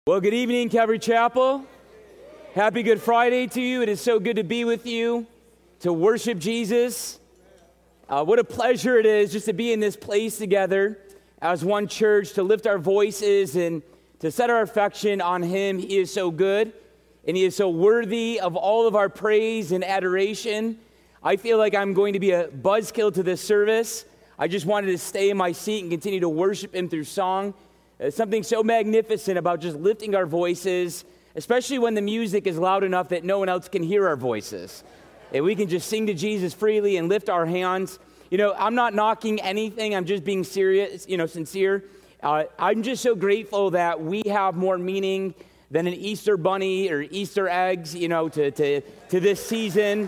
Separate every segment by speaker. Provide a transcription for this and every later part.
Speaker 1: Well, good evening, Calvary Chapel. Happy Good Friday to you. It is so good to be with you, to worship Jesus. What a pleasure it is just to be in this place together as one church, to lift our voices and to set our affection on Him. He is so good, and He is so worthy of all of our praise and adoration. I feel like I'm going to be a buzzkill to this service. I just wanted to stay in my seat and continue to worship Him through song. Something so magnificent about just lifting our voices, especially when the music is loud enough that no one else can hear our voices. And we can just sing to Jesus freely and lift our hands. You know, I'm not knocking anything. I'm just being serious, sincere. I'm just so grateful that we have more meaning than an Easter bunny or Easter eggs, to this season.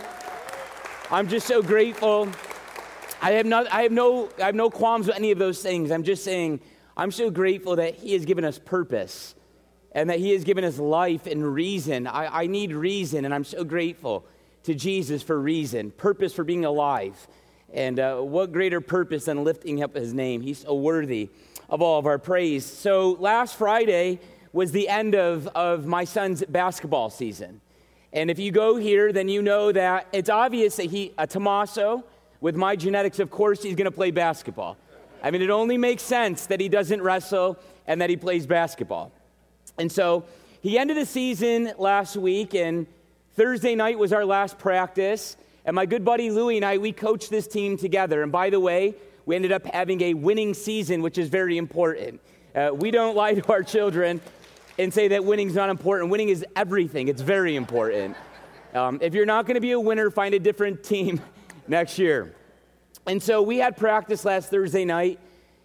Speaker 1: I'm just so grateful. I have no qualms with any of those things. I'm just saying, I'm so grateful that He has given us purpose and that He has given us life and reason. I need reason, and I'm so grateful to Jesus for reason, purpose for being alive. And what greater purpose than lifting up His name? He's so worthy of all of our praise. So last Friday was the end of my son's basketball season. And if you go here, then you know that it's obvious that Tommaso, with my genetics, of course, he's going to play basketball. I mean, it only makes sense that he doesn't wrestle and that he plays basketball. And so he ended the season last week, and Thursday night was our last practice. And my good buddy Louie and I, we coached this team together. And by the way, we ended up having a winning season, which is very important. We don't lie to our children and say that winning's not important. Winning is everything. It's very important. If you're not going to be a winner, find a different team next year. And so we had practice last Thursday night,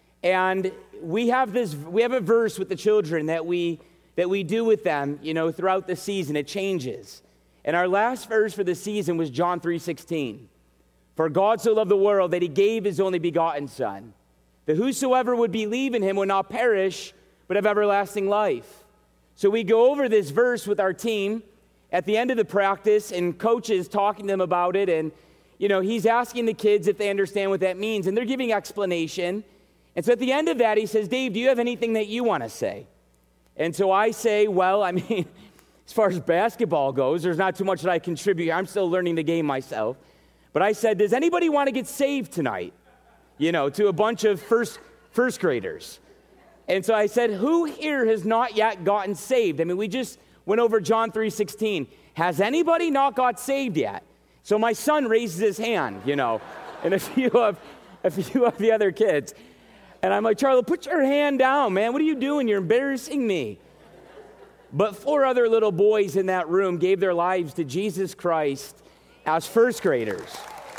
Speaker 1: and we have a verse with the children that we do with them, throughout the season. It changes. And our last verse for the season was John 3:16. For God so loved the world that He gave His only begotten Son, that whosoever would believe in Him would not perish, but have everlasting life. So we go over this verse with our team at the end of the practice, and coach is talking to them about it, and he's asking the kids if they understand what that means, and they're giving explanation. And so at the end of that, he says, Dave, do you have anything that you want to say? And so I say, well, as far as basketball goes, there's not too much that I contribute. I'm still learning the game myself. But I said, does anybody want to get saved tonight? To a bunch of first graders. And so I said, who here has not yet gotten saved? We just went over John 3:16. Has anybody not got saved yet? So my son raises his hand, and a few of the other kids. And I'm like, Charlie, put your hand down, man. What are you doing? You're embarrassing me. But 4 other little boys in that room gave their lives to Jesus Christ as first graders.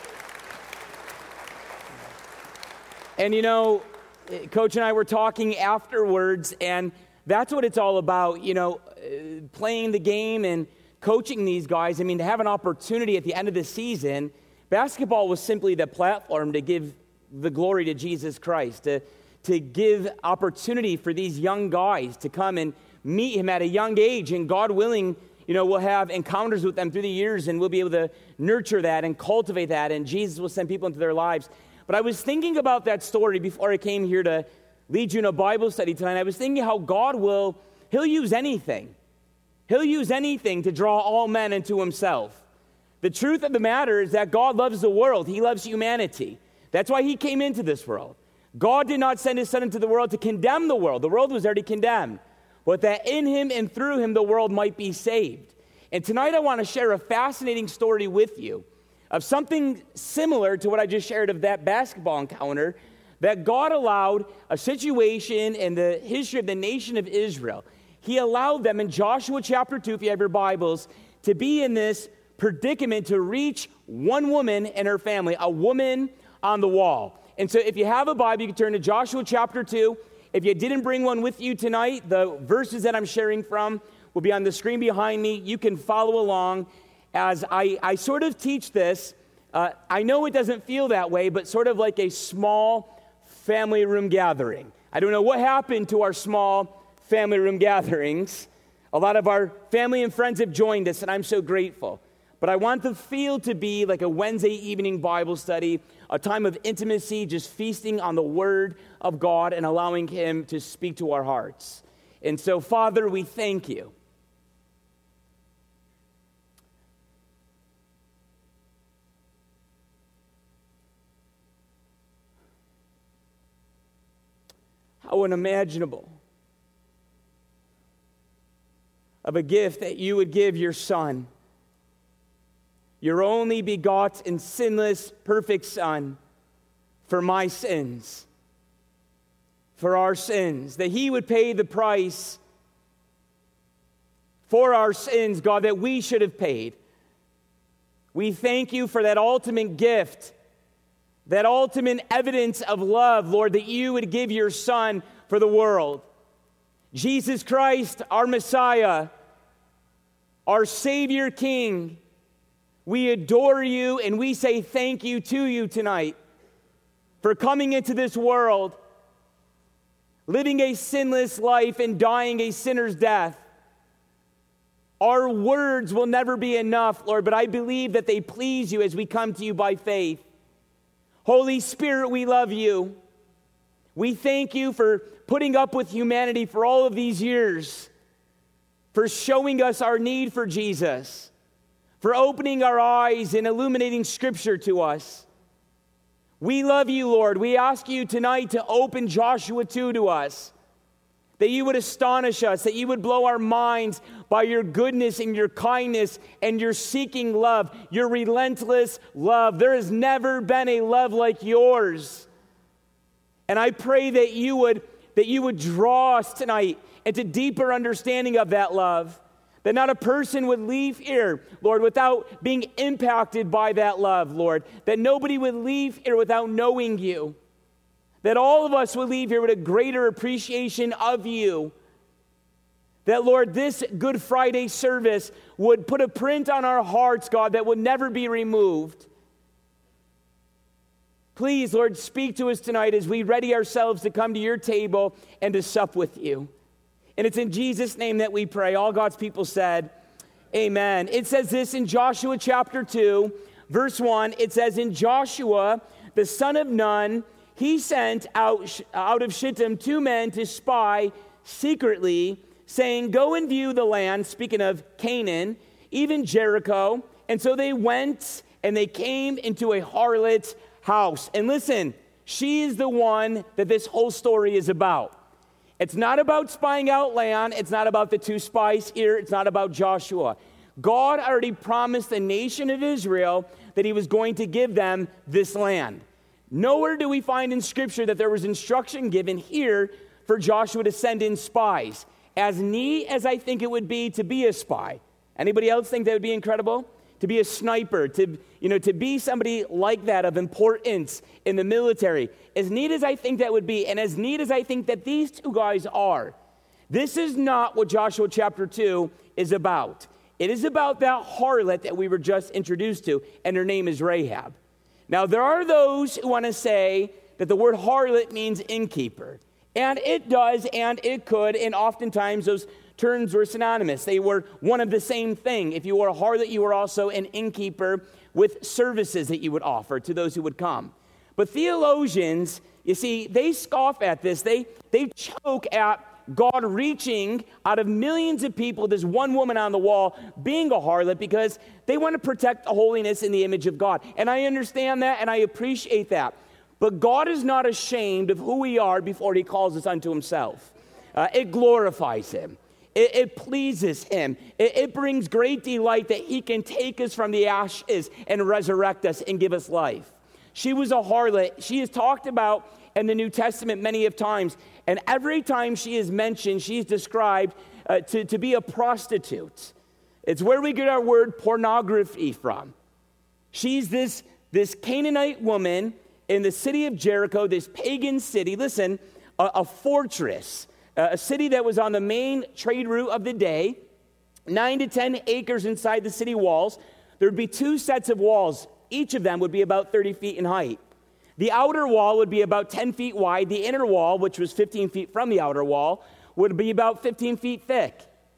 Speaker 1: And Coach and I were talking afterwards, and that's what it's all about, playing the game and coaching these guys. To have an opportunity at the end of the season, basketball was simply the platform to give the glory to Jesus Christ, to give opportunity for these young guys to come and meet Him at a young age, and God willing, we'll have encounters with them through the years, and we'll be able to nurture that and cultivate that, and Jesus will send people into their lives. But I was thinking about that story before I came here to lead you in a Bible study tonight. I was thinking how God He'll use anything. He'll use anything to draw all men into Himself. The truth of the matter is that God loves the world. He loves humanity. That's why He came into this world. God did not send His Son into the world to condemn the world. The world was already condemned. But that in Him and through Him the world might be saved. And tonight I want to share a fascinating story with you of something similar to what I just shared of that basketball encounter, that God allowed a situation in the history of the nation of Israel. He allowed them in Joshua chapter 2, if you have your Bibles, to be in this predicament to reach one woman and her family, a woman on the wall. And so if you have a Bible, you can turn to Joshua chapter 2. If you didn't bring one with you tonight, the verses that I'm sharing from will be on the screen behind me. You can follow along as I sort of teach this. I know it doesn't feel that way, but sort of like a small family room gathering. I don't know what happened to our small family room gatherings. A lot of our family and friends have joined us, and I'm so grateful. But I want the feel to be like a Wednesday evening Bible study, a time of intimacy, just feasting on the Word of God and allowing Him to speak to our hearts. And so, Father, we thank you. How unimaginable of a gift that you would give your Son, your only begotten, sinless, perfect Son, for my sins, for our sins, that he would pay the price for our sins, God, that we should have paid. We thank you for that ultimate gift, that ultimate evidence of love, Lord, that you would give your Son for the world. Jesus Christ, our Messiah, our Savior King, we adore you and we say thank you to you tonight for coming into this world, living a sinless life and dying a sinner's death. Our words will never be enough, Lord, but I believe that they please you as we come to you by faith. Holy Spirit, we love you. We thank you for putting up with humanity for all of these years, for showing us our need for Jesus, for opening our eyes and illuminating Scripture to us. We love you, Lord. We ask you tonight to open Joshua 2 to us, that you would astonish us, that you would blow our minds by your goodness and your kindness and your seeking love, your relentless love. There has never been a love like yours. And I pray that you would draw us tonight into deeper understanding of that love, that not a person would leave here, Lord, without being impacted by that love, Lord, that nobody would leave here without knowing you, that all of us would leave here with a greater appreciation of you, that, Lord, this Good Friday service would put a print on our hearts, God, that would never be removed. Please, Lord, speak to us tonight as we ready ourselves to come to your table and to sup with you. And it's in Jesus' name that we pray. All God's people said, amen. It says this in Joshua chapter 2, verse 1. It says, in Joshua, the son of Nun, he sent out of Shittim 2 men to spy secretly, saying, go and view the land, speaking of Canaan, even Jericho. And so they went and they came into a harlot's house. And listen, she is the one that this whole story is about. It's not about spying out land. It's not about the 2 spies here. It's not about Joshua. God already promised the nation of Israel that he was going to give them this land. Nowhere do we find in Scripture that there was instruction given here for Joshua to send in spies. As neat as I think it would be to be a spy. Anybody else think that would be incredible? To be a sniper, to be somebody like that of importance in the military. As neat as I think that would be, and as neat as I think that these 2 guys are, this is not what Joshua chapter 2 is about. It is about that harlot that we were just introduced to, and her name is Rahab. Now, there are those who want to say that the word harlot means innkeeper. And it does, and it could, and oftentimes those terms were synonymous. They were one of the same thing. If you were a harlot, you were also an innkeeper with services that you would offer to those who would come. But theologians, you see, they scoff at this. They choke at God reaching out of millions of people, this one woman on the wall being a harlot, because they want to protect the holiness and the image of God. And I understand that, and I appreciate that. But God is not ashamed of who we are before he calls us unto himself. It glorifies him. It pleases him. It brings great delight that he can take us from the ashes and resurrect us and give us life. She was a harlot. She is talked about in the New Testament many of times. And every time she is mentioned, she's described to be a prostitute. It's where we get our word pornography from. She's this Canaanite woman in the city of Jericho, this pagan city. Listen, a fortress. A city that was on the main trade route of the day, 9 to 10 acres inside the city walls. There would be 2 sets of walls. Each of them would be about 30 feet in height. The outer wall would be about 10 feet wide. The inner wall, which was 15 feet from the outer wall, would be about 15 feet thick.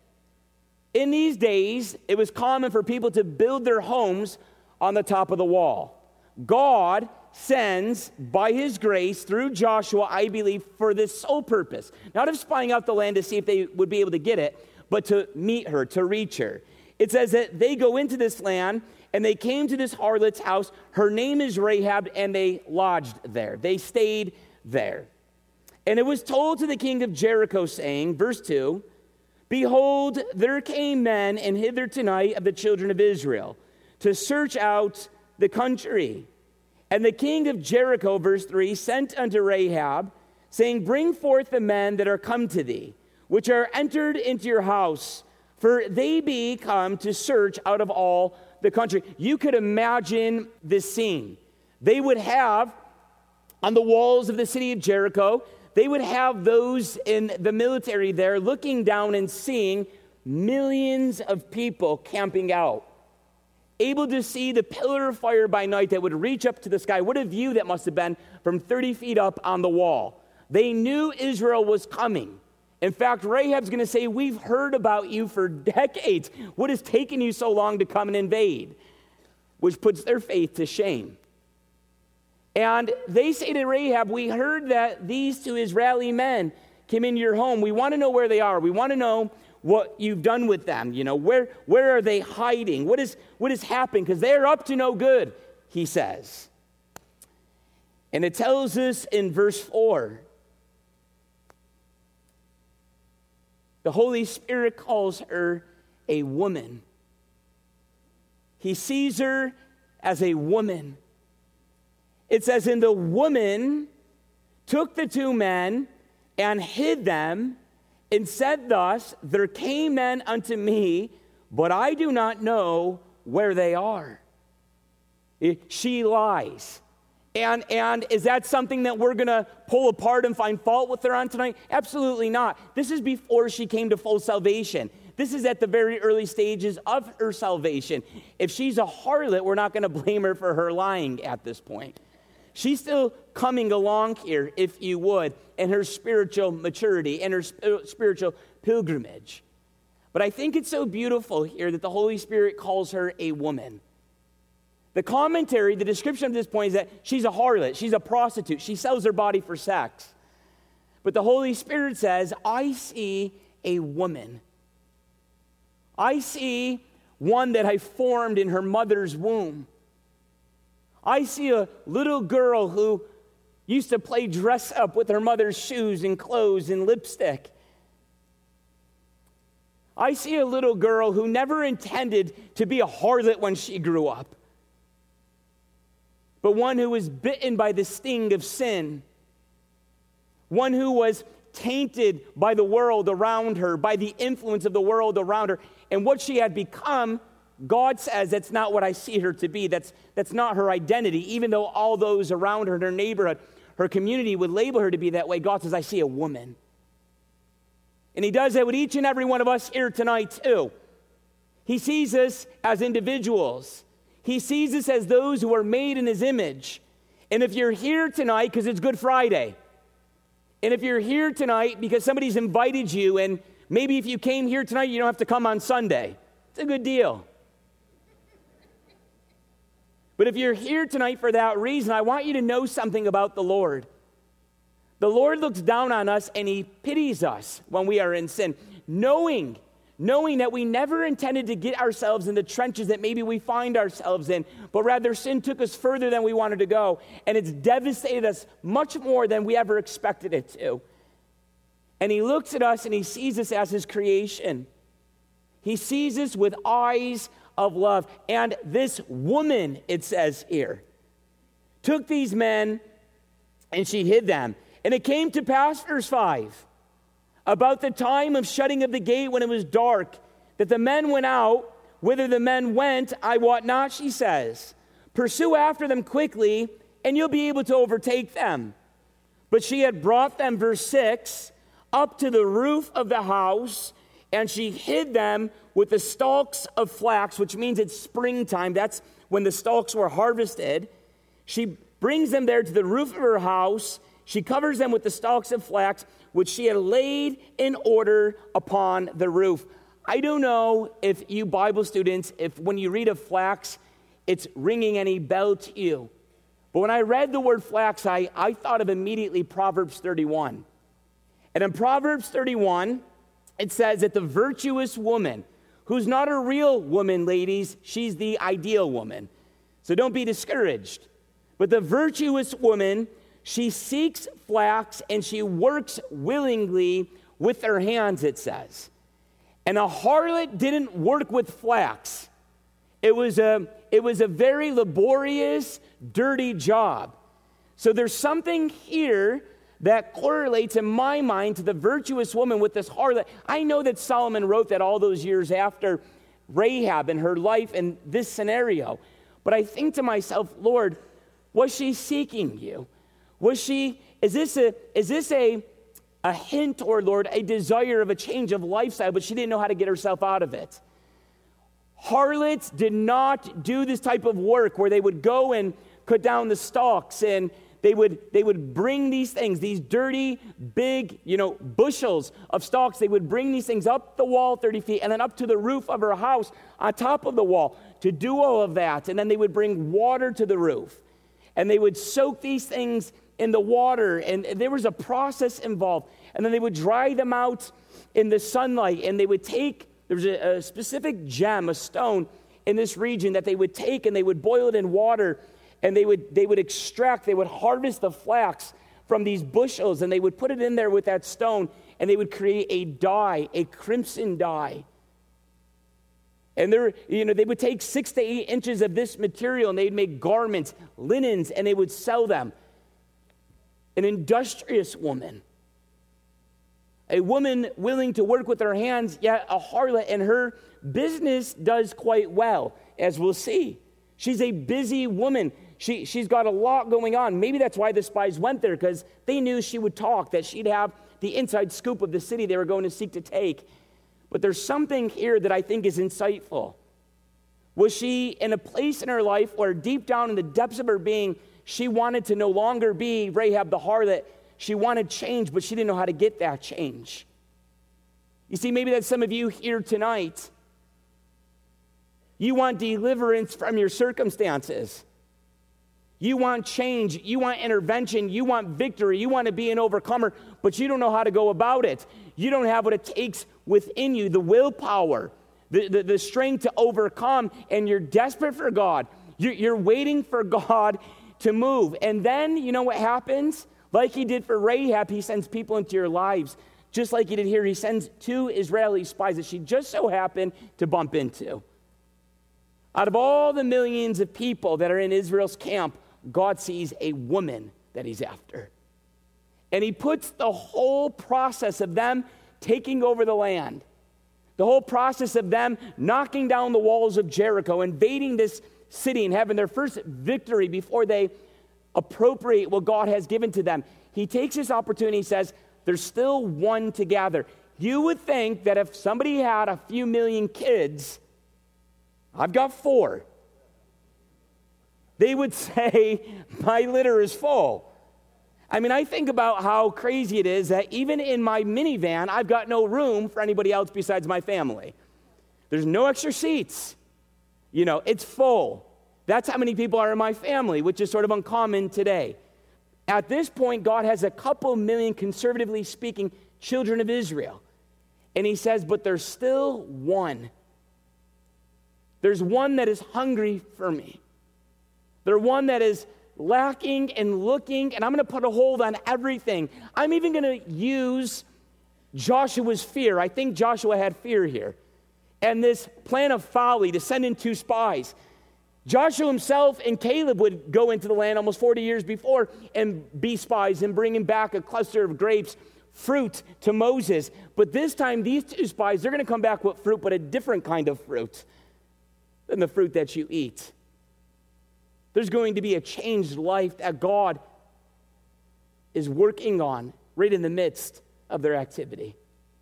Speaker 1: In these days, it was common for people to build their homes on the top of the wall. God sends by his grace through Joshua, I believe, for this sole purpose. Not of spying out the land to see if they would be able to get it, but to meet her, to reach her. It says that they go into this land, and they came to this harlot's house. Her name is Rahab, and they lodged there. They stayed there. And it was told to the king of Jericho, saying, verse 2, behold, there came men and hither tonight of the children of Israel to search out the country. And the king of Jericho, verse 3, sent unto Rahab, saying, bring forth the men that are come to thee, which are entered into your house, for they be come to search out of all the country. You could imagine this scene. They would have on the walls of the city of Jericho, they would have those in the military there looking down and seeing millions of people camping out, able to see the pillar of fire by night that would reach up to the sky. What a view that must have been from 30 feet up on the wall. They knew Israel was coming. In fact, Rahab's going to say, we've heard about you for decades. What has taken you so long to come and invade? Which puts their faith to shame. And they say to Rahab, we heard that these two Israeli men came into your home. We want to know where they are. We want to know what you've done with them. You know, where are they hiding? What is happening? Because they're up to no good, he says. And it tells us in verse 4, the Holy Spirit calls her a woman. He sees her as a woman. It says, and the woman took the two men and hid them and said thus, there came men unto me, but I do not know where they are. She lies. And is that something that we're going to pull apart and find fault with her on tonight? Absolutely not. This is before she came to full salvation. This is at the very early stages of her salvation. If she's a harlot, we're not going to blame her for her lying at this point. She's still coming along here, if you would, in her spiritual maturity and her spiritual pilgrimage. But I think it's so beautiful here that the Holy Spirit calls her a woman. The commentary, the description of this point is that she's a harlot, she's a prostitute, she sells her body for sex. But the Holy Spirit says, I see a woman. I see one that I formed in her mother's womb. I see a little girl who used to play dress up with her mother's shoes and clothes and lipstick. I see a little girl who never intended to be a harlot when she grew up, but one who was bitten by the sting of sin, one who was tainted by the world around her, by the influence of the world around her, and what she had become. God says that's not what I see her to be. That's not her identity. Even though all those around her in her neighborhood, her community would label her to be that way, God says, I see a woman. And he does that with each and every one of us here tonight too. He sees us as individuals. He sees us as those who are made in his image. And if you're here tonight because it's Good Friday, and if you're here tonight because somebody's invited you, and maybe if you came here tonight, you don't have to come on Sunday, it's a good deal. But if you're here tonight for that reason, I want you to know something about the Lord. The Lord looks down on us and he pities us when we are in sin, knowing that we never intended to get ourselves in the trenches that maybe we find ourselves in, but rather sin took us further than we wanted to go, and it's devastated us much more than we ever expected it to. And he looks at us and he sees us as his creation. He sees us with eyes of love. And this woman, it says here, took these men and she hid them. And it came to pass, verse 5, about the time of shutting of the gate when it was dark, that the men went out. Whither the men went, I wot not, she says. Pursue after them quickly, and you'll be able to overtake them. But she had brought them, verse 6, up to the roof of the house, and she hid them with the stalks of flax, which means it's springtime. That's when the stalks were harvested. She brings them there to the roof of her house. She covers them with the stalks of flax, which she had laid in order upon the roof. I don't know if you Bible students, if when you read of flax, it's ringing any bell to you. But when I read the word flax, I thought of immediately Proverbs 31. And in Proverbs 31, it says that the virtuous woman, who's not a real woman, ladies, she's the ideal woman. So don't be discouraged. But the virtuous woman, she seeks flax and she works willingly with her hands, it says. And a harlot didn't work with flax. It was a very laborious, dirty job. So there's something here that correlates in my mind to the virtuous woman with this harlot. I know that Solomon wrote that all those years after Rahab and her life and this scenario. But I think to myself, Lord, was she seeking you? Is this a hint, or Lord, a desire of a change of lifestyle, but she didn't know how to get herself out of it? Harlots did not do this type of work where they would go and cut down the stalks, and they would bring these things, these dirty, big, bushels of stalks. They would bring these things up the wall 30 feet and then up to the roof of her house on top of the wall to do all of that. And then they would bring water to the roof, and they would soak these things in the water, and there was a process involved. And then they would dry them out in the sunlight, and they would take, there was a specific gem, a stone in this region that they would take and they would boil it in water, and they would extract, they would harvest the flax from these bushels, and they would put it in there with that stone, and they would create a dye, a crimson dye. And they would take 6 to 8 inches of this material, and they'd make garments, linens, and they would sell them. An industrious woman, a woman willing to work with her hands, yet a harlot, and her business does quite well, as we'll see. She's a busy woman. She's got a lot going on. Maybe that's why the spies went there, because they knew she would talk, that she'd have the inside scoop of the city they were going to seek to take. But there's something here that I think is insightful. Was she in a place in her life where deep down in the depths of her being, she wanted to no longer be Rahab the harlot? She wanted change, but she didn't know how to get that change. You see, maybe that's some of you here tonight. You want deliverance from your circumstances. You want change. You want intervention. You want victory. You want to be an overcomer, but you don't know how to go about it. You don't have what it takes within you, the willpower, the strength to overcome, and you're desperate for God. You're waiting for God to move. And then, you know what happens? Like he did for Rahab, he sends people into your lives. Just like he did here, he sends 2 Israeli spies that she just so happened to bump into. Out of all the millions of people that are in Israel's camp, God sees a woman that he's after. And he puts the whole process of them taking over the land, the whole process of them knocking down the walls of Jericho, invading this city and having their first victory before they appropriate what God has given to them. He takes this opportunity, he says, there's still one to gather. You would think that if somebody had a few million kids, I've got 4, they would say, my litter is full. I mean, I think about how crazy it is that even in my minivan, I've got no room for anybody else besides my family. There's no extra seats. It's full. That's how many people are in my family, which is sort of uncommon today. At this point, God has a couple million, conservatively speaking, children of Israel. And he says, but there's still one. There's one that is hungry for me. There's one that is lacking and looking, and I'm going to put a hold on everything. I'm even going to use Joshua's fear. I think Joshua had fear here. And this plan of folly to send in 2 spies. Joshua himself and Caleb would go into the land almost 40 years before and be spies and bringing back a cluster of grapes, fruit to Moses. But this time, these 2 spies, they're going to come back with fruit, but a different kind of fruit than the fruit that you eat. There's going to be a changed life that God is working on right in the midst of their activity.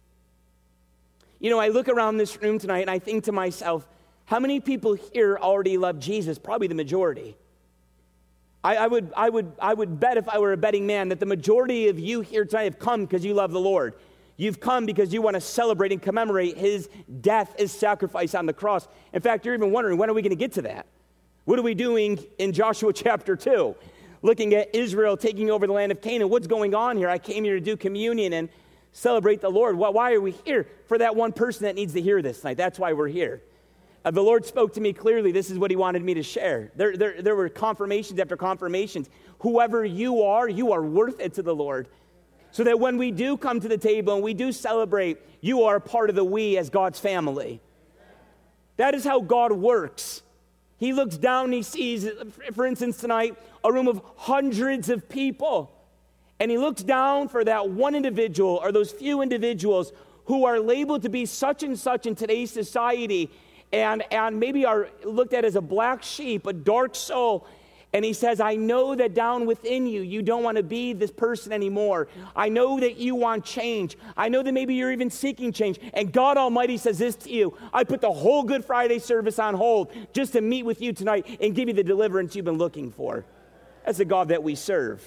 Speaker 1: I look around this room tonight and I think to myself, how many people here already love Jesus? Probably the majority. I would bet, if I were a betting man, that the majority of you here tonight have come because you love the Lord. You've come because you want to celebrate and commemorate his death, his sacrifice on the cross. In fact, you're even wondering, when are we going to get to that? What are we doing in Joshua chapter 2? looking at Israel taking over the land of Canaan. What's going on here? I came here to do communion and celebrate the Lord. Why are we here? For that one person that needs to hear this tonight. That's why we're here. The Lord spoke to me clearly. This is what he wanted me to share. There were confirmations after confirmations. Whoever you are worth it to the Lord. So that when we do come to the table and we do celebrate, you are a part of the we as God's family. That is how God works. He looks down and he sees, for instance, tonight, a room of hundreds of people. And he looks down for that one individual or those few individuals who are labeled to be such and such in today's society and maybe are looked at as a black sheep, a dark soul. And he says, I know that down within you, you don't want to be this person anymore. I know that you want change. I know that maybe you're even seeking change. And God Almighty says this to you. I put the whole Good Friday service on hold just to meet with you tonight and give you the deliverance you've been looking for. That's the God that we serve.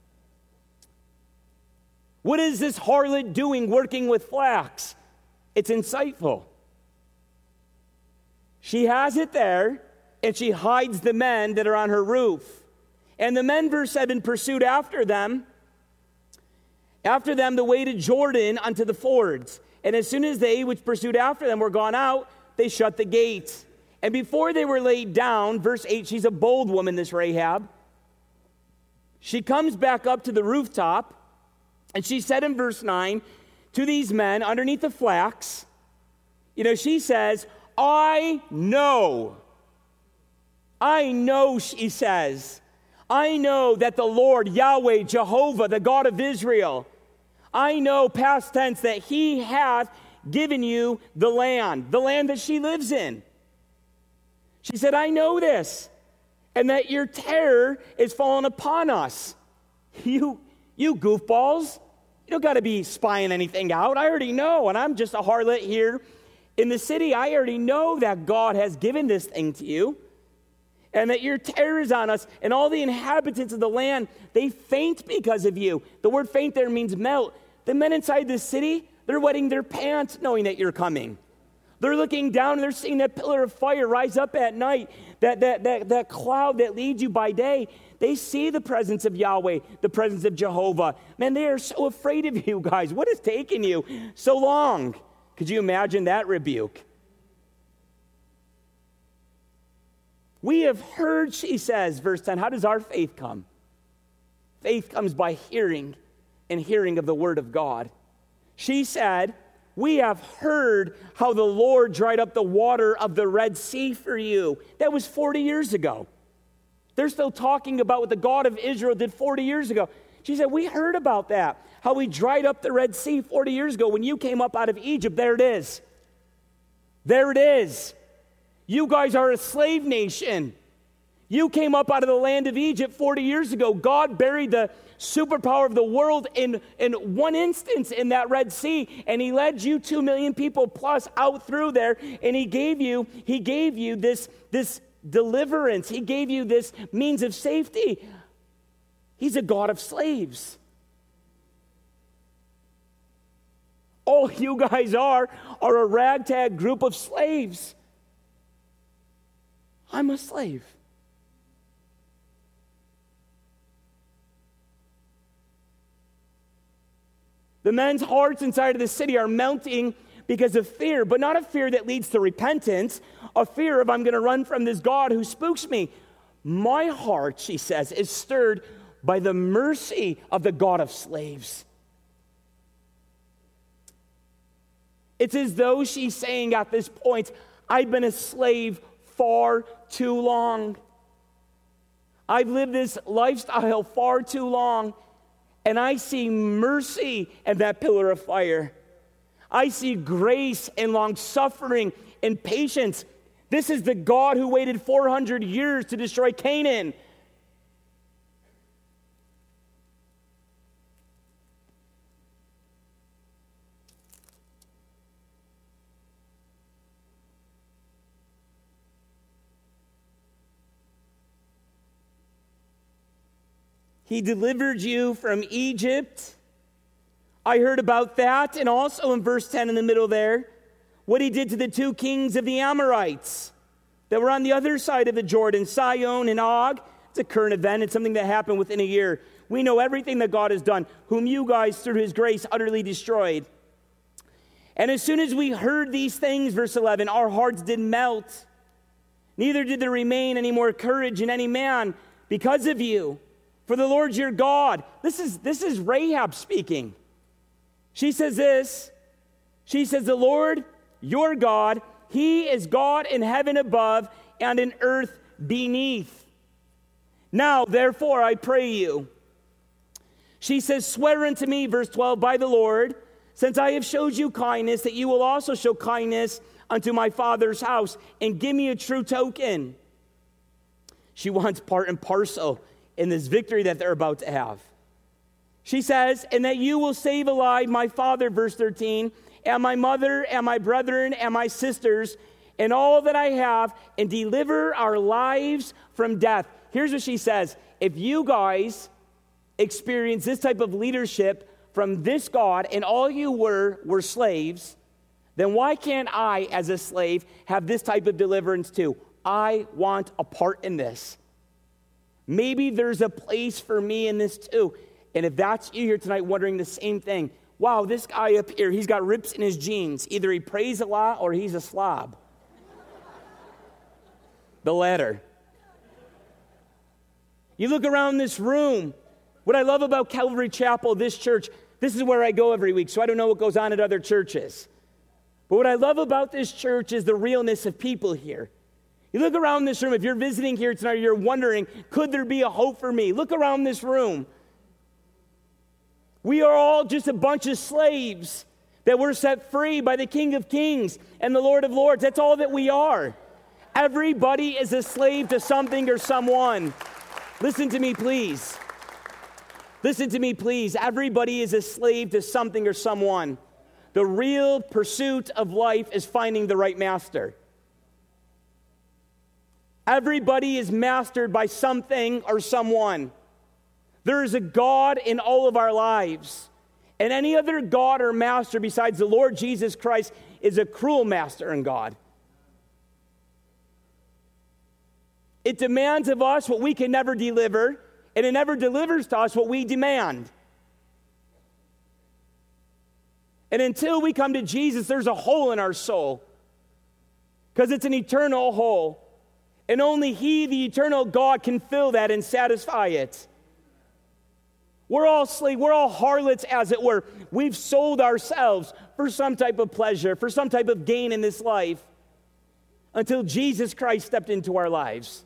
Speaker 1: What is this harlot doing working with flax? It's insightful. She has it there, and she hides the men that are on her roof. And the men, verse 7, pursued after them the way to Jordan unto the fords. And as soon as they which pursued after them were gone out, they shut the gates. And before they were laid down, verse 8, she's a bold woman, this Rahab. She comes back up to the rooftop, and she said in verse 9 to these men underneath the flax, she says, I know, she says, I know that the Lord, Yahweh, Jehovah, the God of Israel, I know, past tense, that he hath given you the land that she lives in. She said, I know this, and that your terror is fallen upon us. You goofballs, you don't got to be spying anything out. I already know, and I'm just a harlot here in the city. I already know that God has given this thing to you, and that your terror is on us, and all the inhabitants of the land, they faint because of you. The word faint there means melt. The men inside the city, they're wetting their pants knowing that you're coming. They're looking down and they're seeing that pillar of fire rise up at night, that cloud that leads you by day. They see the presence of Yahweh, the presence of Jehovah. Man, they are so afraid of you guys. What has taken you so long? Could you imagine that rebuke? We have heard, she says, verse 10, how does our faith come? Faith comes by hearing, and hearing of the word of God. She said, we have heard how the Lord dried up the water of the Red Sea for you. That was 40 years ago. They're still talking about what the God of Israel did 40 years ago. She said, we heard about that, how he dried up the Red Sea 40 years ago when you came up out of Egypt. There it is. There it is. You guys are a slave nation. You came up out of the land of Egypt 40 years ago. God buried the superpower of the world in one instance in that Red Sea, and he led you 2 million people plus out through there, and he gave you this deliverance. He gave you this means of safety. He's a God of slaves. All you guys are a ragtag group of slaves. I'm a slave. The men's hearts inside of the city are melting because of fear, but not a fear that leads to repentance, a fear of I'm going to run from this God who spooks me. My heart, she says, is stirred by the mercy of the God of slaves. It's as though she's saying at this point, I've been a slave far too long. I've lived this lifestyle far too long, and I see mercy in that pillar of fire. I see grace and long-suffering and patience. This is the God who waited 400 years to destroy Canaan. He delivered you from Egypt. I heard about that. And also in verse 10 in the middle there, what he did to the 2 kings of the Amorites that were on the other side of the Jordan, Sihon and Og. It's a current event. It's something that happened within a year. We know everything that God has done, whom you guys, through his grace, utterly destroyed. And as soon as we heard these things, verse 11, our hearts did melt. Neither did there remain any more courage in any man because of you. For the Lord your God, this is Rahab speaking. She says this, she says, the Lord your God, he is God in heaven above and in earth beneath. Now, therefore, I pray you. She says, swear unto me, verse 12, by the Lord, since I have showed you kindness, that you will also show kindness unto my father's house, and give me a true token. She wants part and parcel in this victory that they're about to have. She says, and that you will save alive my father, verse 13, and my mother, and my brethren, and my sisters, and all that I have, and deliver our lives from death. Here's what she says. If you guys experience this type of leadership from this God, and all you were slaves, then why can't I, as a slave, have this type of deliverance too? I want a part in this. Maybe there's a place for me in this too. And if that's you here tonight wondering the same thing, wow, this guy up here, he's got rips in his jeans. Either he prays a lot or he's a slob. The latter. You look around this room. What I love about Calvary Chapel, this church, this is where I go every week, so I don't know what goes on at other churches. But what I love about this church is the realness of people here. You look around this room, if you're visiting here tonight, you're wondering, could there be a hope for me? Look around this room. We are all just a bunch of slaves that were set free by the King of Kings and the Lord of Lords. That's all that we are. Everybody is a slave to something or someone. Listen to me, please. Listen to me, please. Everybody is a slave to something or someone. The real pursuit of life is finding the right master. Everybody is mastered by something or someone. There is a God in all of our lives. And any other God or master besides the Lord Jesus Christ is a cruel master and God. It demands of us what we can never deliver, and it never delivers to us what we demand. And until we come to Jesus, there's a hole in our soul, because it's an eternal hole. And only He, the eternal God, can fill that and satisfy it. We're all slaves, we're all harlots, as it were. We've sold ourselves for some type of pleasure, for some type of gain in this life, until Jesus Christ stepped into our lives.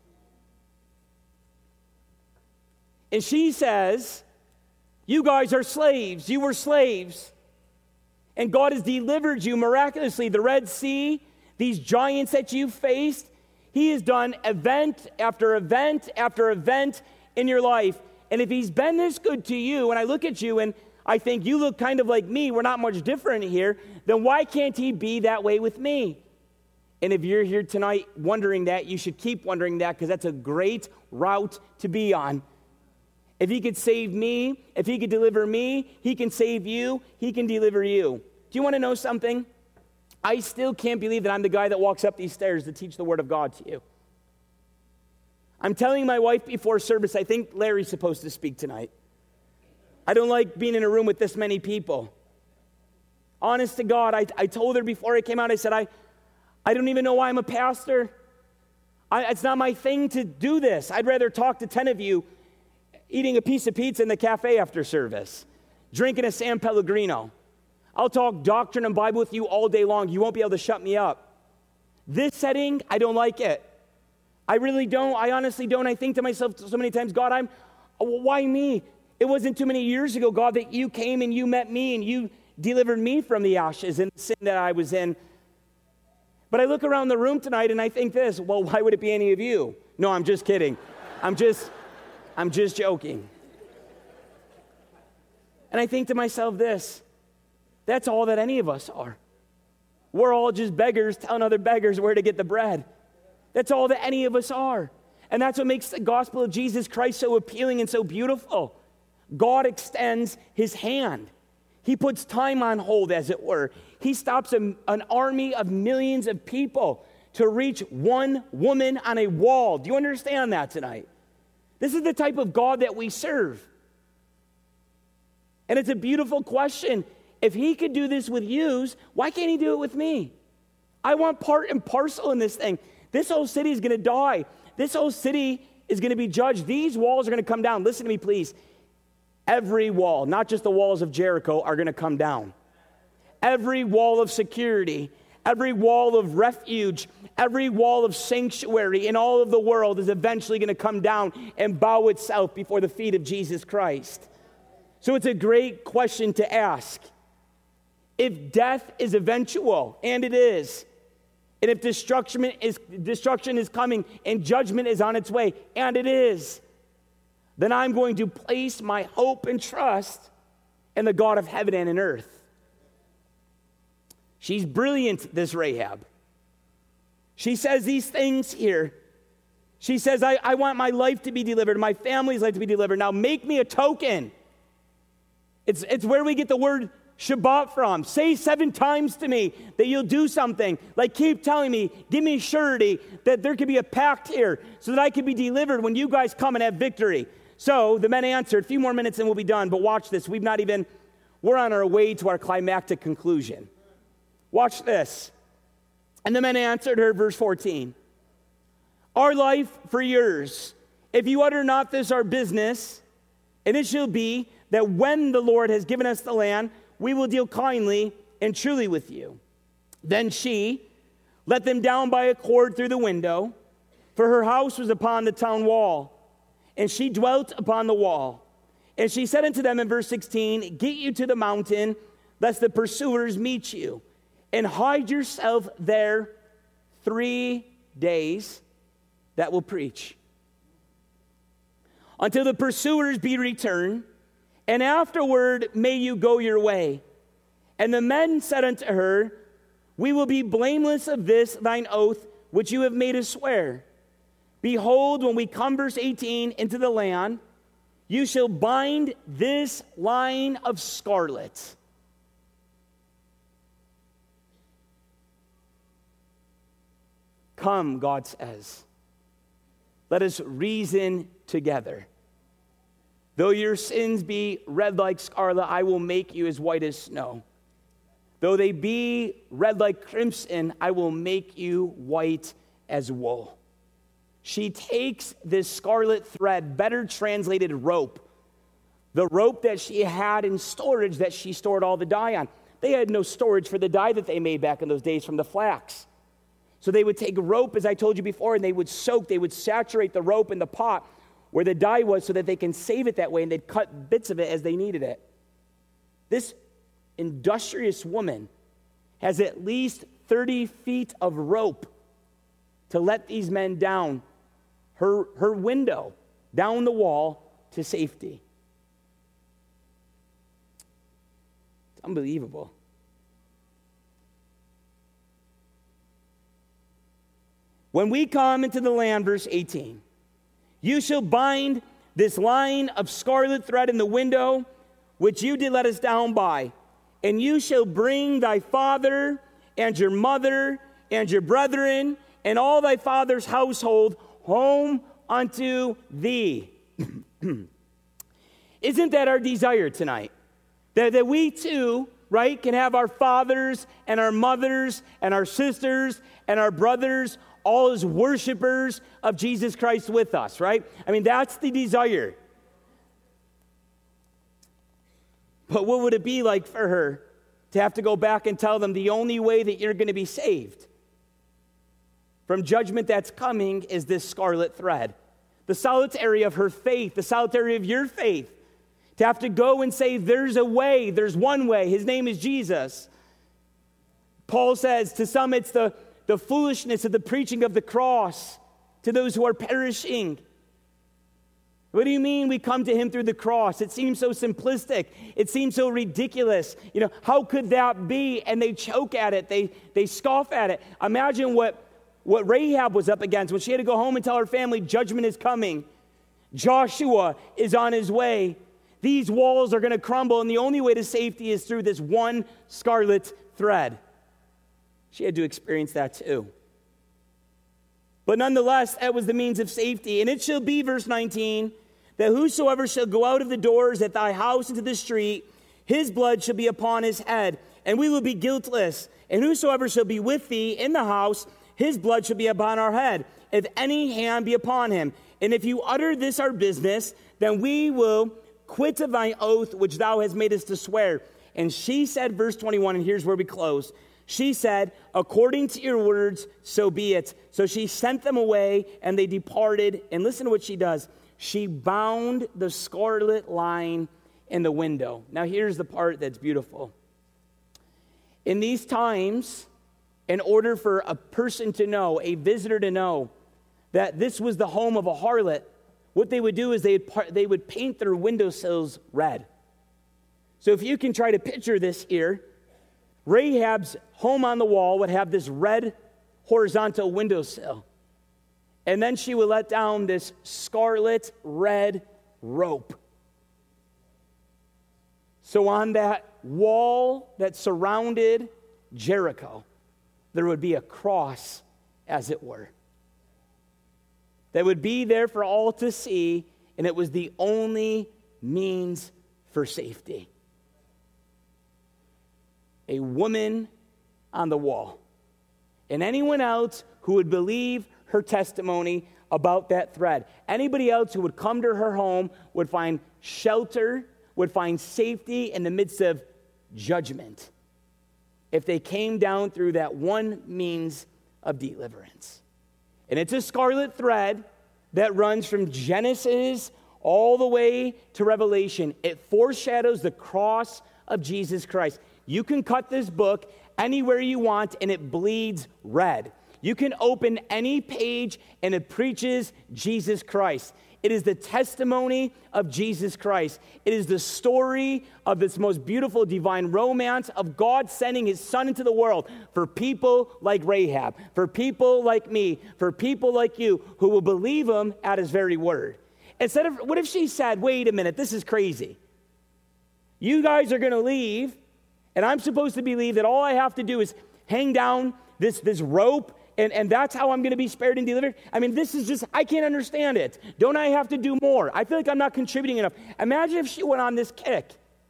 Speaker 1: And she says, you guys are slaves. You were slaves. And God has delivered you miraculously. The Red Sea, these giants that you faced, He has done event after event after event in your life. And if He's been this good to you, and I look at you and I think you look kind of like me, we're not much different here, then why can't He be that way with me? And if you're here tonight wondering that, you should keep wondering that, because that's a great route to be on. If He could save me, if He could deliver me, He can save you, He can deliver you. Do you want to know something? I still can't believe that I'm the guy that walks up these stairs to teach the Word of God to you. I'm telling my wife before service, I think Larry's supposed to speak tonight. I don't like being in a room with this many people. Honest to God, I told her before I came out, I said, I don't even know why I'm a pastor. It's not my thing to do this. I'd rather talk to 10 of you eating a piece of pizza in the cafe after service, drinking a San Pellegrino. I'll talk doctrine and Bible with you all day long. You won't be able to shut me up. This setting, I don't like it. I really don't. I honestly don't. I think to myself so many times, God, why me? It wasn't too many years ago, God, that you came and you met me and you delivered me from the ashes and the sin that I was in. But I look around the room tonight and I think this, well, why would it be any of you? No, I'm just kidding. I'm just joking. And I think to myself this, that's all that any of us are. We're all just beggars telling other beggars where to get the bread. That's all that any of us are. And that's what makes the gospel of Jesus Christ so appealing and so beautiful. God extends His hand. He puts time on hold, as it were. He stops an army of millions of people to reach one woman on a wall. Do you understand that tonight? This is the type of God that we serve. And it's a beautiful question. If he could do this with you, why can't he do it with me? I want part and parcel in this thing. This whole city is going to die. This whole city is going to be judged. These walls are going to come down. Listen to me, please. Every wall, not just the walls of Jericho, are going to come down. Every wall of security, every wall of refuge, every wall of sanctuary in all of the world is eventually going to come down and bow itself before the feet of Jesus Christ. So it's a great question to ask. If death is eventual, and it is, and if destruction is coming and judgment is on its way, and it is, then I'm going to place my hope and trust in the God of heaven and in earth. She's brilliant, this Rahab. She says these things here. She says, I want my life to be delivered, my family's life to be delivered. Now make me a token. It's where we get the word Shabbat from. Say 7 times to me that you'll do something. Like keep telling me, give me surety that there could be a pact here so that I could be delivered when you guys come and have victory. So the men answered, a few more minutes and we'll be done. But watch this. We're on our way to our climactic conclusion. Watch this. And the men answered her, verse 14. Our life for yours. If you utter not this our business, and it shall be that when the Lord has given us the land, we will deal kindly and truly with you. Then she let them down by a cord through the window, for her house was upon the town wall, and she dwelt upon the wall. And she said unto them in verse 16, get you to the mountain, lest the pursuers meet you, and hide yourself there 3 days, that will preach, until the pursuers be returned, and afterward may you go your way. And the men said unto her, we will be blameless of this thine oath, which you have made us swear. Behold, when we come, verse 18, into the land, you shall bind this line of scarlet. Come, God says, let us reason together. Though your sins be red like scarlet, I will make you as white as snow. Though they be red like crimson, I will make you white as wool. She takes this scarlet thread, better translated rope, the rope that she had in storage that she stored all the dye on. They had no storage for the dye that they made back in those days from the flax. So they would take rope, as I told you before, and they would saturate the rope in the pot where the dye was so that they can save it that way, and they'd cut bits of it as they needed it. This industrious woman has at least 30 feet of rope to let these men down her window, down the wall to safety. It's unbelievable. When we come into the land, verse 18, you shall bind this line of scarlet thread in the window, which you did let us down by, and you shall bring thy father and your mother and your brethren and all thy father's household home unto thee. Isn't that our desire tonight? That we too, right, can have our fathers and our mothers and our sisters and our brothers all as worshipers of Jesus Christ with us, right? I mean, that's the desire. But what would it be like for her to have to go back and tell them the only way that you're going to be saved from judgment that's coming is this scarlet thread? The solitary of her faith, the solitary of your faith. To have to go and say, there's a way, there's one way. His name is Jesus. Paul says, to some it's the foolishness of the preaching of the cross to those who are perishing. What do you mean we come to him through the cross? It seems so simplistic. It seems so ridiculous. You know, how could that be? And they choke at it. They scoff at it. Imagine what Rahab was up against when she had to go home and tell her family judgment is coming. Joshua is on his way. These walls are going to crumble, and the only way to safety is through this one scarlet thread. She had to experience that too. But nonetheless, that was the means of safety. And it shall be, verse 19, that whosoever shall go out of the doors at thy house into the street, his blood shall be upon his head, and we will be guiltless. And whosoever shall be with thee in the house, his blood shall be upon our head, if any hand be upon him. And if you utter this our business, then we will quit of thy oath which thou hast made us to swear. And she said, verse 21, and here's where we close. She said, according to your words, so be it. So she sent them away, and they departed. And listen to what she does. She bound the scarlet line in the window. Now here's the part that's beautiful. In these times, in order for a person to know, a visitor to know, that this was the home of a harlot, what they would do is they would paint their windowsills red. So if you can try to picture this here, Rahab's home on the wall would have this red horizontal windowsill. And then she would let down this scarlet red rope. So on that wall that surrounded Jericho, there would be a cross, as it were, that would be there for all to see, and it was the only means for safety. A woman on the wall. And anyone else who would believe her testimony about that thread, anybody else who would come to her home would find shelter, would find safety in the midst of judgment if they came down through that one means of deliverance. And it's a scarlet thread that runs from Genesis all the way to Revelation. It foreshadows the cross of Jesus Christ. You can cut this book anywhere you want, and it bleeds red. You can open any page, and it preaches Jesus Christ. It is the testimony of Jesus Christ. It is the story of this most beautiful divine romance of God sending his son into the world for people like Rahab, for people like me, for people like you who will believe him at his very word. Instead of, what if she said, wait a minute, this is crazy. You guys are going to leave, and I'm supposed to believe that all I have to do is hang down this rope, and that's how I'm going to be spared and delivered? I mean, this is just, I can't understand it. Don't I have to do more? I feel like I'm not contributing enough. Imagine if she went on this kick.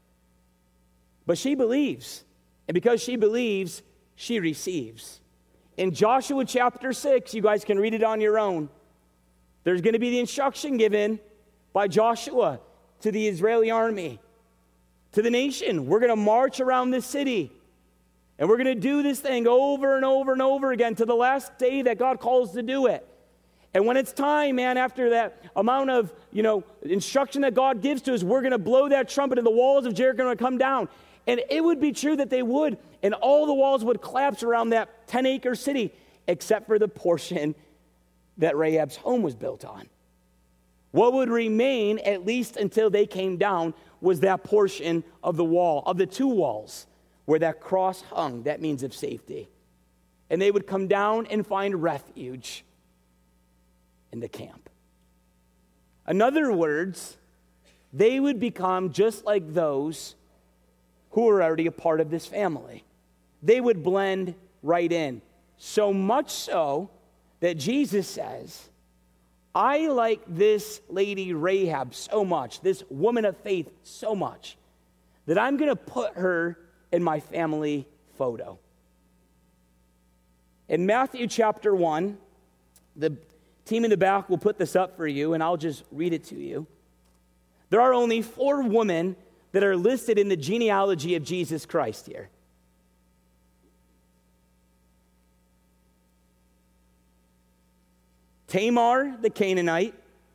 Speaker 1: But she believes. And because she believes, she receives. In Joshua chapter 6, you guys can read it on your own. There's going to be the instruction given by Joshua to the Israeli army, to the nation. We're going to march around this city. And we're going to do this thing over and over and over again to the last day that God calls to do it. And when it's time, man, after that amount of, instruction that God gives to us, we're going to blow that trumpet and the walls of Jericho are going to come down. And it would be true that they would. And all the walls would collapse around that 10-acre city, except for the portion that Rahab's home was built on. What would remain, at least until they came down, was that portion of the wall, of the two walls, where that cross hung, that means of safety. And they would come down and find refuge in the camp. In other words, they would become just like those who were already a part of this family. They would blend right in. So much so that Jesus says, I like this lady Rahab so much, this woman of faith so much, that I'm going to put her in my family photo. In Matthew chapter 1, the team in the back will put this up for you, and I'll just read it to you. There are only 4 women that are listed in the genealogy of Jesus Christ here. Tamar, the Canaanite.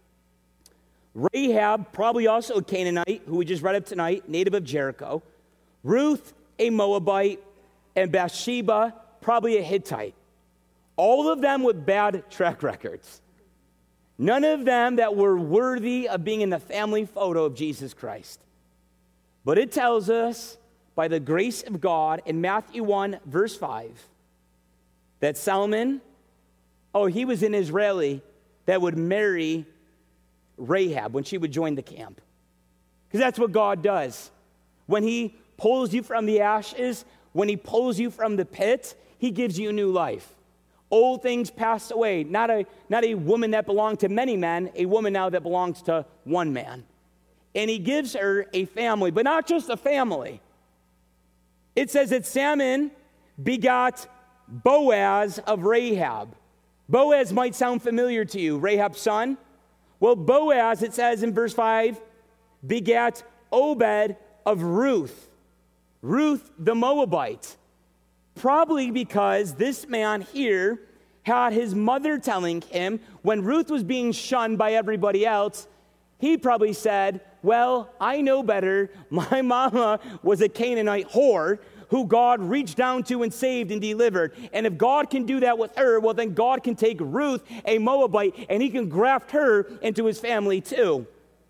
Speaker 1: Rahab, probably also a Canaanite, who we just read of tonight, native of Jericho. Ruth, a Moabite, and Bathsheba, probably a Hittite. All of them with bad track records. None of them that were worthy of being in the family photo of Jesus Christ. But it tells us, by the grace of God, in Matthew 1, verse 5, that Solomon, he was an Israeli that would marry Rahab when she would join the camp. Because that's what God does. When he pulls you from the ashes, when he pulls you from the pit, he gives you new life. Old things pass away. Not a woman that belonged to many men, a woman now that belongs to one man. And he gives her a family, but not just a family. It says that Salmon begot Boaz of Rahab. Boaz might sound familiar to you, Rahab's son. Well, Boaz, it says in verse 5, begat Obed of Ruth. Ruth the Moabite. Probably because this man here had his mother telling him, when Ruth was being shunned by everybody else, he probably said, well, I know better. My mama was a Canaanite whore who God reached down to and saved and delivered. And if God can do that with her, well, then God can take Ruth, a Moabite, and he can graft her into his family too.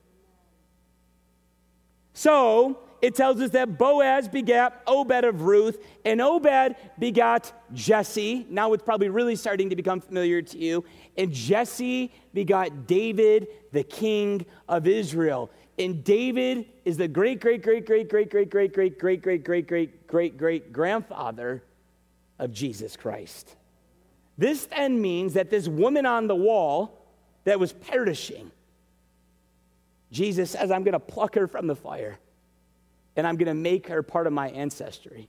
Speaker 1: So it tells us that Boaz begat Obed of Ruth, and Obed begot Jesse. Now it's probably really starting to become familiar to you. And Jesse begot David, the king of Israel. And David is the great-great-great-great-great-great-great-great-great-great-great-grandfather of Jesus Christ. This then means that this woman on the wall that was perishing, Jesus says, I'm going to pluck her from the fire, and I'm going to make her part of my ancestry.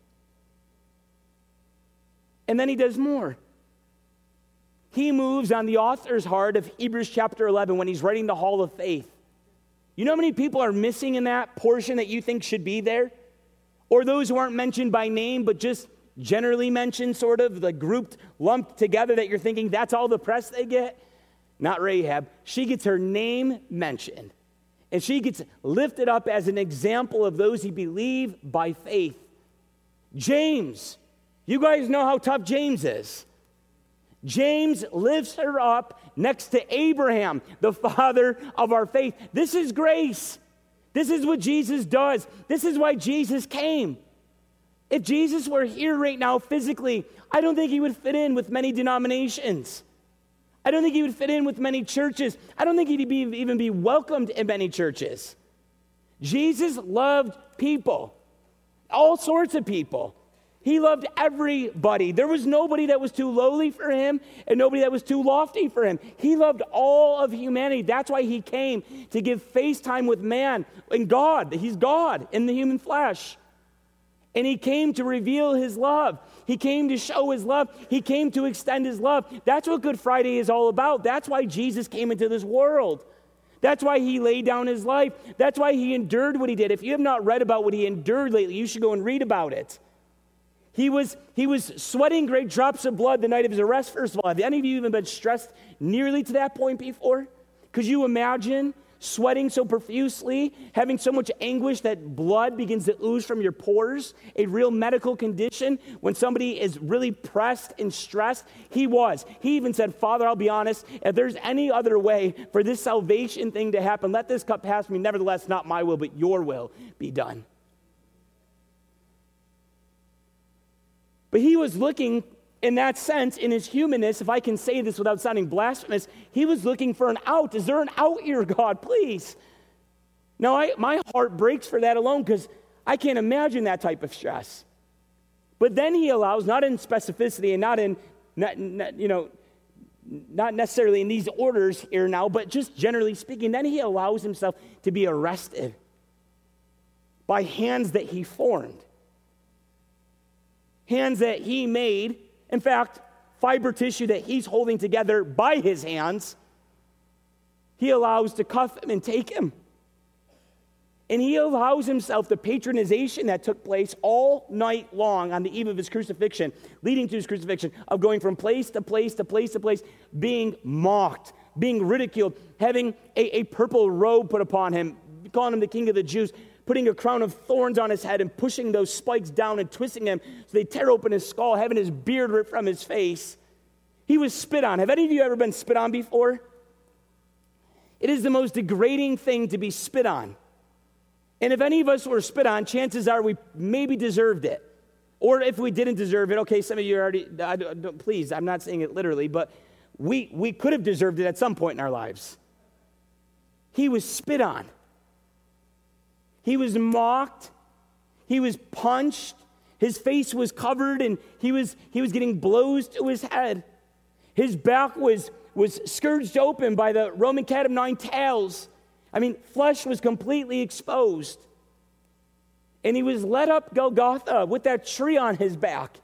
Speaker 1: And then he does more. He moves on the author's heart of Hebrews chapter 11 when he's writing the Hall of Faith. You know how many people are missing in that portion that you think should be there? Or those who aren't mentioned by name, but just generally mentioned, sort of, the grouped, lumped together that you're thinking that's all the press they get? Not Rahab. She gets her name mentioned. And she gets lifted up as an example of those who believe by faith. James. You guys know how tough James is. James lifts her up next to Abraham, the father of our faith. This is grace. This is what Jesus does. This is why Jesus came. If Jesus were here right now physically, I don't think he would fit in with many denominations. I don't think he would fit in with many churches. I don't think he'd even be welcomed in many churches. Jesus loved people, all sorts of people. He loved everybody. There was nobody that was too lowly for him and nobody that was too lofty for him. He loved all of humanity. That's why he came, to give face time with man and God. He's God in the human flesh. And he came to reveal his love. He came to show his love. He came to extend his love. That's what Good Friday is all about. That's why Jesus came into this world. That's why he laid down his life. That's why he endured what he did. If you have not read about what he endured lately, you should go and read about it. He was sweating great drops of blood the night of his arrest, first of all. Have any of you even been stressed nearly to that point before? Could you imagine sweating so profusely, having so much anguish that blood begins to ooze from your pores, a real medical condition when somebody is really pressed and stressed? He was. He even said, Father, I'll be honest, if there's any other way for this salvation thing to happen, let this cup pass me. Nevertheless, not my will, but your will be done. But he was looking, in that sense, in his humanness, if I can say this without sounding blasphemous, he was looking for an out. Is there an out here, God? Please. Now, my heart breaks for that alone because I can't imagine that type of stress. But then he allows, not in specificity and not necessarily in these orders here now, but just generally speaking, then he allows himself to be arrested by hands that he formed. Hands that he made, in fact, fiber tissue that he's holding together by his hands, he allows to cuff him and take him. And he allows himself the patronization that took place all night long on the eve of his crucifixion, leading to his crucifixion, of going from place to place to place to place, being mocked, being ridiculed, having a purple robe put upon him, calling him the King of the Jews, putting a crown of thorns on his head and pushing those spikes down and twisting him so they tear open his skull, having his beard ripped from his face. He was spit on. Have any of you ever been spit on before? It is the most degrading thing to be spit on. And if any of us were spit on, chances are we maybe deserved it. Or if we didn't deserve it, okay, some of you already, please, I'm not saying it literally, but we could have deserved it at some point in our lives. He was spit on. He was mocked, he was punched, his face was covered, and he was getting blows to his head. His back was scourged open by the Roman cat of nine tails. I mean, flesh was completely exposed. And he was led up Golgotha with that tree on his back.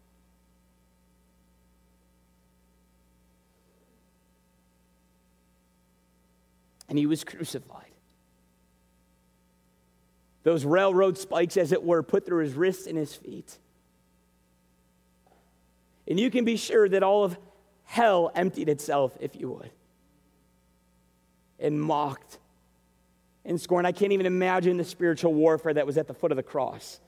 Speaker 1: And he was crucified. Those railroad spikes, as it were, put through his wrists and his feet. And you can be sure that all of hell emptied itself, if you would, and mocked and scorned. I can't even imagine the spiritual warfare that was at the foot of the cross.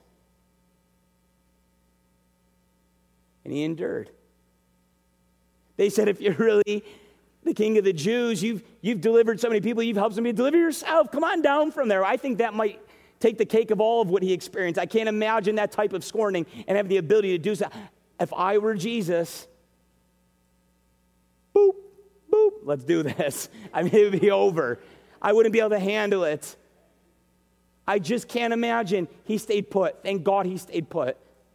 Speaker 1: And he endured. They said, if you're really the King of the Jews, you've delivered so many people, you've helped somebody, deliver yourself. Come on down from there. I think that might take the cake of all of what he experienced. I can't imagine that type of scorning and have the ability to do so. If I were Jesus, boop, boop, let's do this. I mean, it would be over. I wouldn't be able to handle it. I just can't imagine. He stayed put. Thank God he stayed put.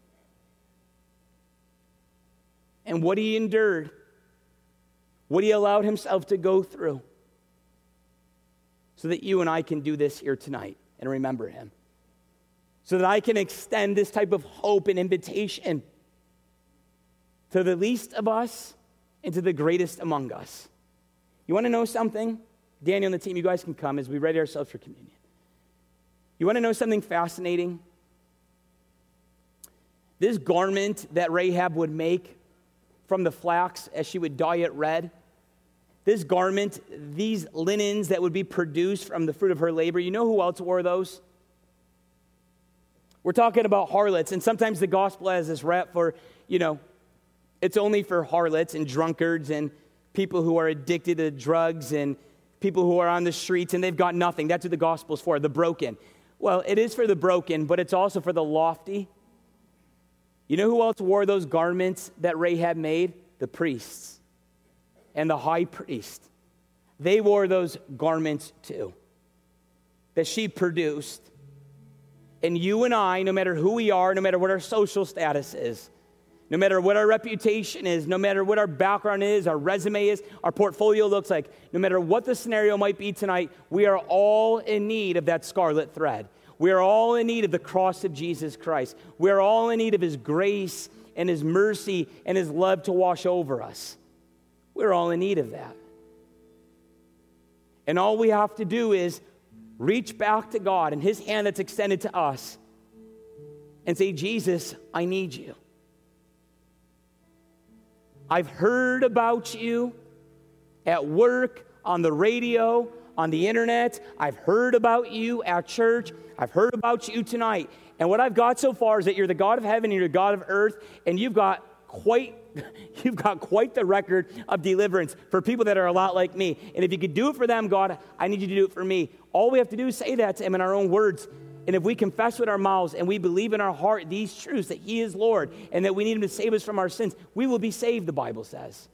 Speaker 1: And what he endured, what he allowed himself to go through, so that you and I can do this here tonight and remember him. So that I can extend this type of hope and invitation to the least of us and to the greatest among us. You want to know something? Daniel and the team, you guys can come as we ready ourselves for communion. You want to know something fascinating? This garment that Rahab would make from the flax as she would dye it red, this garment, these linens that would be produced from the fruit of her labor, you know who else wore those? We're talking about harlots, and sometimes the gospel has this rap for, it's only for harlots and drunkards and people who are addicted to drugs and people who are on the streets and they've got nothing. That's what the gospel's for, the broken. Well, it is for the broken, but it's also for the lofty. You know who else wore those garments that Rahab made? The priests and the high priest. They wore those garments too, that she produced. And you and I, no matter who we are, no matter what our social status is, no matter what our reputation is, no matter what our background is, our resume is, our portfolio looks like, no matter what the scenario might be tonight, we are all in need of that scarlet thread. We are all in need of the cross of Jesus Christ. We are all in need of his grace and his mercy and his love to wash over us. We're all in need of that. And all we have to do is reach back to God and his hand that's extended to us and say, Jesus, I need you. I've heard about you at work, on the radio, on the internet. I've heard about you at church. I've heard about you tonight. And what I've got so far is that you're the God of heaven and you're the God of earth, and you've got quite the record of deliverance for people that are a lot like me. And if you could do it for them, God, I need you to do it for me. All we have to do is say that to him in our own words. And if we confess with our mouths and we believe in our heart these truths, that he is Lord and that we need him to save us from our sins, we will be saved, the Bible says.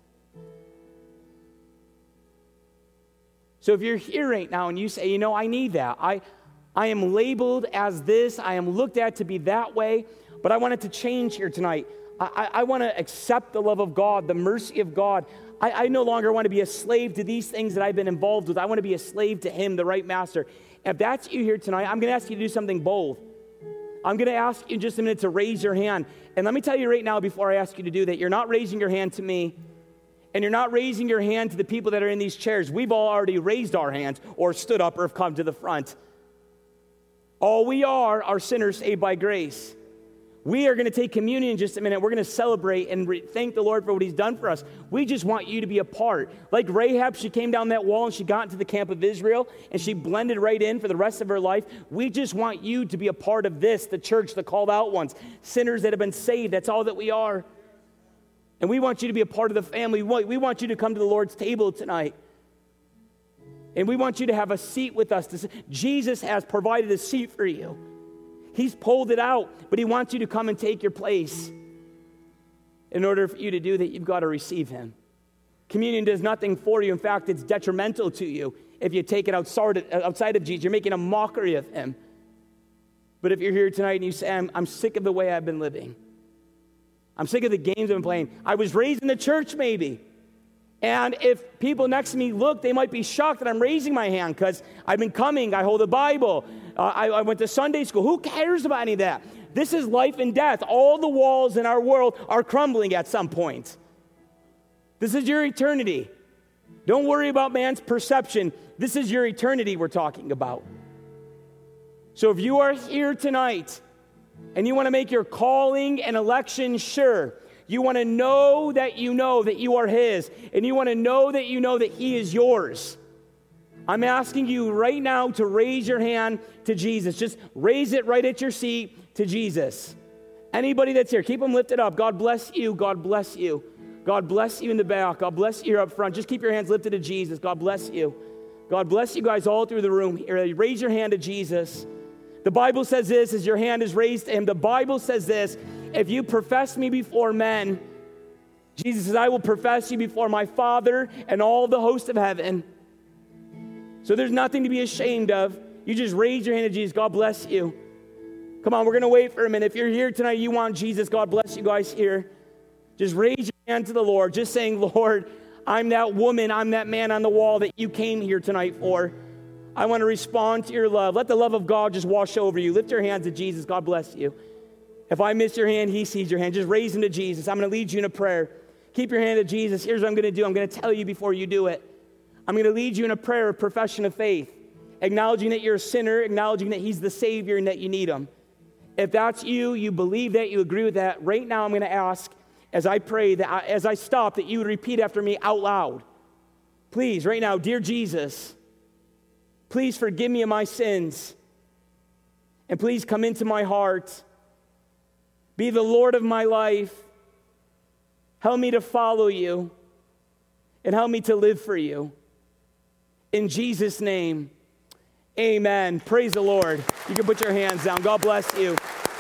Speaker 1: So if you're here right now and you say, I need that. I am labeled as this. I am looked at to be that way, but I want it to change here tonight. I want to accept the love of God, the mercy of God. I no longer want to be a slave to these things that I've been involved with. I want to be a slave to him, the right master. If that's you here tonight, I'm going to ask you to do something bold. I'm going to ask you in just a minute to raise your hand. And let me tell you right now, before I ask you to do that, you're not raising your hand to me, and you're not raising your hand to the people that are in these chairs. We've all already raised our hands or stood up or have come to the front. All we are sinners saved by grace. We are going to take communion in just a minute. We're going to celebrate and thank the Lord for what he's done for us. We just want you to be a part. Like Rahab, she came down that wall and she got into the camp of Israel and she blended right in for the rest of her life. We just want you to be a part of this, the church, the called out ones, sinners that have been saved. That's all that we are. And we want you to be a part of the family. We want you to come to the Lord's table tonight. And we want you to have a seat with us. Jesus has provided a seat for you. He's pulled it out, but he wants you to come and take your place. In order for you to do that, you've got to receive him. Communion does nothing for you. In fact, it's detrimental to you if you take it outside of Jesus. You're making a mockery of him. But if you're here tonight and you say, I'm sick of the way I've been living. I'm sick of the games I've been playing. I was raised in the church maybe. And if people next to me look, they might be shocked that I'm raising my hand because I've been coming, I hold a Bible, I went to Sunday school. Who cares about any of that? This is life and death. All the walls in our world are crumbling at some point. This is your eternity. Don't worry about man's perception. This is your eternity we're talking about. So if you are here tonight and you want to make your calling and election sure, you want to know that you are his, and you want to know that he is yours, I'm asking you right now to raise your hand to Jesus. Just raise it right at your seat to Jesus. Anybody that's here, keep them lifted up. God bless you. God bless you. God bless you in the back. God bless you here up front. Just keep your hands lifted to Jesus. God bless you. God bless you guys all through the room here. Raise your hand to Jesus. The Bible says this, as your hand is raised to him, the Bible says this, if you profess me before men, Jesus says, I will profess you before my Father and all the host of heaven. So there's nothing to be ashamed of. You just raise your hand to Jesus. God bless you. Come on, we're going to wait for a minute. If you're here tonight, you want Jesus, God bless you guys here. Just raise your hand to the Lord, just saying, Lord, I'm that woman, I'm that man on the wall that you came here tonight for. I want to respond to your love. Let the love of God just wash over you. Lift your hands to Jesus. God bless you. If I miss your hand, he sees your hand. Just raise them to Jesus. I'm going to lead you in a prayer. Keep your hand to Jesus. Here's what I'm going to do. I'm going to tell you before you do it. I'm going to lead you in a prayer of profession of faith, acknowledging that you're a sinner, acknowledging that he's the Savior and that you need him. If that's you, you believe that, you agree with that, right now I'm going to ask, as I pray, that as I stop, that you would repeat after me out loud. Please, right now, dear Jesus, please forgive me of my sins, and please come into my heart. Be the Lord of my life. Help me to follow you, and help me to live for you. In Jesus' name, amen. Praise the Lord. You can put your hands down. God bless you.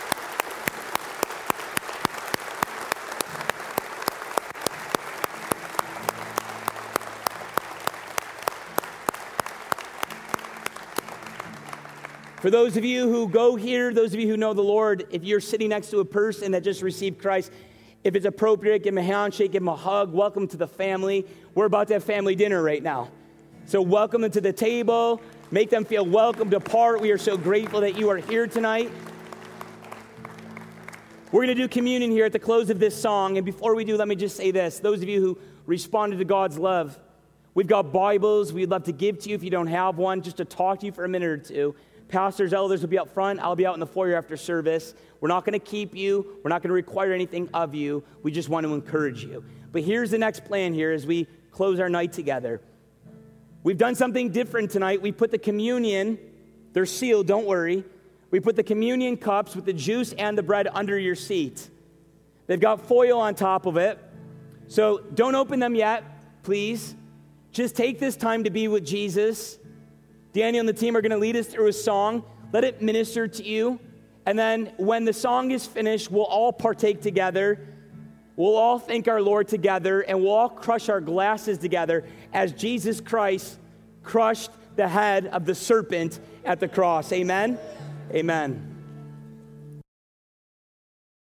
Speaker 1: For those of you who go here, those of you who know the Lord, if you're sitting next to a person that just received Christ, if it's appropriate, give him a handshake, give him a hug. Welcome to the family. We're about to have family dinner right now. So welcome them to the table. Make them feel welcomed apart. We are so grateful that you are here tonight. We're going to do communion here at the close of this song. And before we do, let me just say this. Those of you who responded to God's love, we've got Bibles we'd love to give to you if you don't have one, just to talk to you for a minute or two. Pastors, elders will be up front. I'll be out in the foyer after service. We're not going to keep you. We're not going to require anything of you. We just want to encourage you. But here's the next plan here as we close our night together. We've done something different tonight. We put the communion, they're sealed, don't worry. We put the communion cups with the juice and the bread under your seat. They've got foil on top of it. So don't open them yet, please. Just take this time to be with Jesus. Daniel and the team are going to lead us through a song. Let it minister to you. And then when the song is finished, we'll all partake together. We'll all thank our Lord together, and we'll all crush our glasses together as Jesus Christ crushed the head of the serpent at the cross. Amen? Amen.